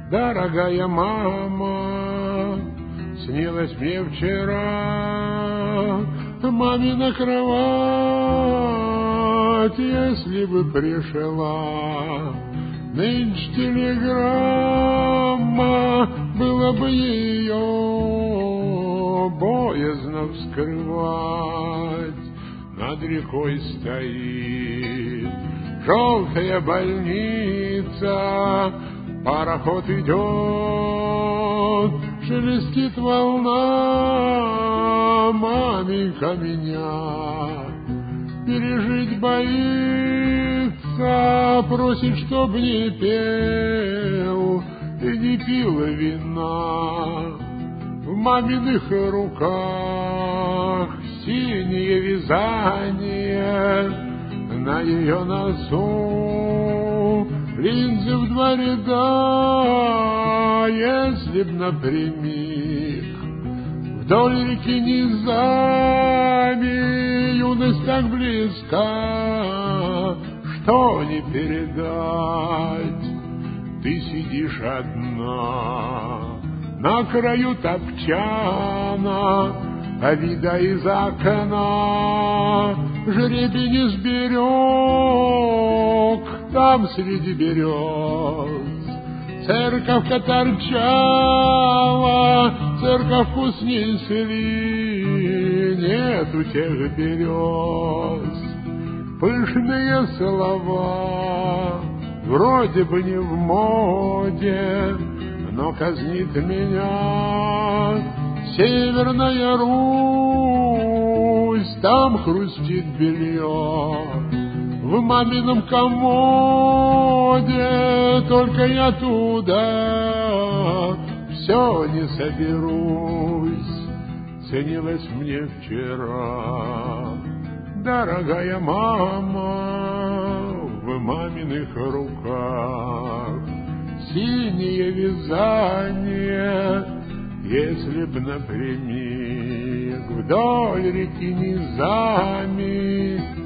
Дорогая мама, снилась мне вчера мамина кровать, если бы пришла нынче телеграмма, было бы ее боязно вскрывать. Над рекой стоит желтая больница, пароход идет, шелестит волна, маменька меня пережить боится, просит, чтоб не пел и не пил вина. В маминых руках синее вязание, на ее носу линзы в два ряда. Если б напрямик вдоль реки низами, юность так близка, что не передать. Ты сидишь одна на краю топчана, а вида из окна жребий не сберег. Там среди берез церковка торчала, церковку снесли, нету тех берез. Пышные слова вроде бы не в моде, но казнит меня Северная Русь. Там хрустит белье в мамином комоде, только я туда все не соберусь. Снилась мне вчера дорогая мама, в маминых руках синее вязание. Если б напрямик вдоль реки низами,